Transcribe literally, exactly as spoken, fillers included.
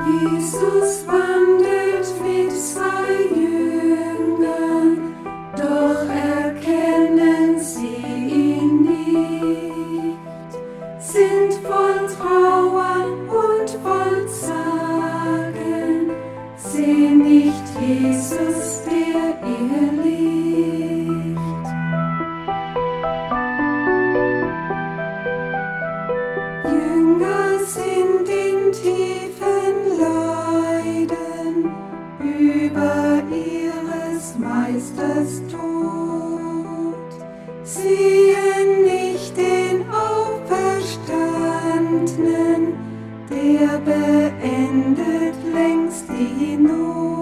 Jesus wandelt mit zwei Jüngern, doch erkennen sie ihn nicht, sind voll Trauer und voll Zagen, sehen nicht Jesus, der ihr liegt. Jünger sind in tiefen Leiden über ihres Meisters Tod, sehen nicht den Auferstandenen, der beendet längst die Not.